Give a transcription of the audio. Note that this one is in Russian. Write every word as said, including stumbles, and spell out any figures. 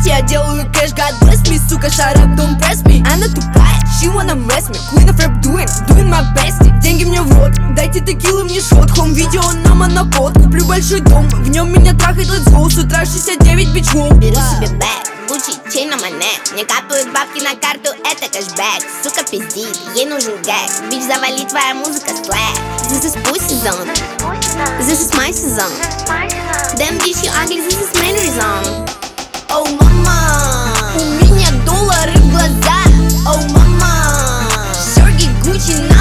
вместе, я делаю кэш, God bless me. Сука, shut up, don't press me. Она тупая, she wanna mess me. Queen of rap doing, doing my best. Деньги мне в рот, дайте текилы мне шот. Хом видео на монопод, куплю большой дом. В нем меня трахает let's go. С утра шестьдесят девять бичков. Беру себе бэк, Gucci, чейн на монет. Мне капают бабки на карту, это кэшбэк. Сука пиздит, ей нужен гэг. Бич, завали, твоя музыка слэк. This is pussy zone, this is my season. Damn bitch, you ugly, this is main reason. Oh мама, У меня доллары в глазах. oh мама, Серьги Гуччи